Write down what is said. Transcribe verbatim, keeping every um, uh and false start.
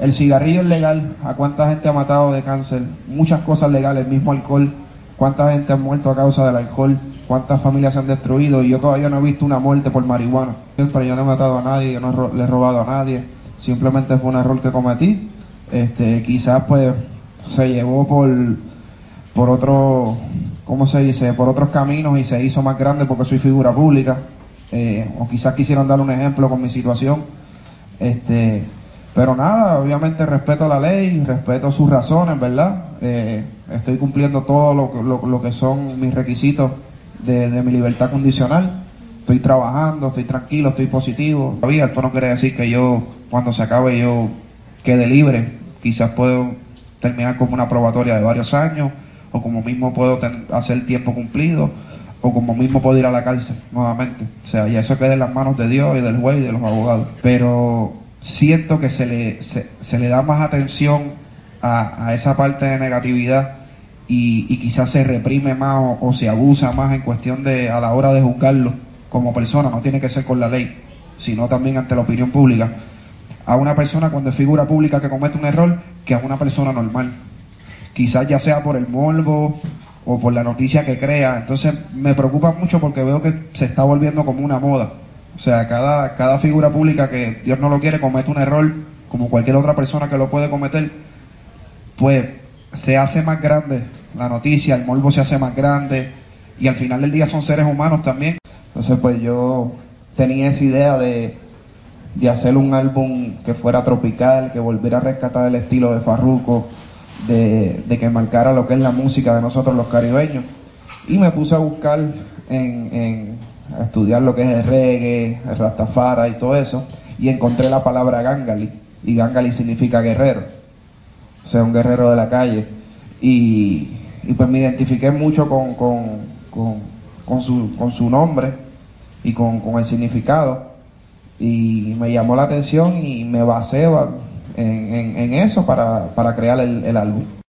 El cigarrillo es legal. ¿A cuánta gente ha matado de cáncer? Muchas cosas legales, el mismo alcohol. ¿Cuánta gente ha muerto a causa del alcohol? ¿Cuántas familias se han destruido? Y yo todavía no he visto una muerte por marihuana. Siempre yo no he matado a nadie, yo no le he robado a nadie. Simplemente fue un error que cometí. Este, quizás pues se llevó por, por otro, ¿cómo se dice? Por otros caminos y se hizo más grande porque soy figura pública. Eh, o quizás quisieron dar un ejemplo con mi situación. Este, pero nada, obviamente respeto la ley, respeto sus razones, ¿verdad? Eh, estoy cumpliendo todo lo, lo, lo que son mis requisitos de, de mi libertad condicional. Estoy trabajando, estoy tranquilo, estoy positivo. Todavía esto no quiere decir que yo, cuando se acabe, yo quede libre. Quizás puedo terminar como una probatoria de varios años, o como mismo puedo ten, hacer tiempo cumplido, o como mismo puedo ir a la cárcel nuevamente. O sea, y eso queda en las manos de Dios y del juez y de los abogados. Pero siento que se le, se, se le da más atención a, a esa parte de negatividad y, y quizás se reprime más o, o se abusa más en cuestión de a la hora de juzgarlo como persona. No tiene que ser con la ley, sino también ante la opinión pública. A una persona cuando es figura pública que comete un error que a una persona normal. Quizás ya sea por el morbo o por la noticia que crea. Entonces me preocupa mucho porque veo que se está volviendo como una moda. O sea, cada, cada figura pública que Dios no lo quiere comete un error como cualquier otra persona que lo puede cometer, pues se hace más grande la noticia, el morbo se hace más grande y al final del día son seres humanos también. Entonces pues yo tenía esa idea de, de hacer un álbum que fuera tropical, que volviera a rescatar el estilo de Farruko, de, de que marcara lo que es la música de nosotros los caribeños. Y me puse a buscar, en, en, a estudiar lo que es el reggae, el rastafari y todo eso, y encontré la palabra gangali, y gangali significa guerrero, o sea, un guerrero de la calle. Y, y pues me identifiqué mucho con, con, con, con, su, con su nombre y con, con el significado, y me llamó la atención y me basé en, en, en eso para, para crear el, el álbum.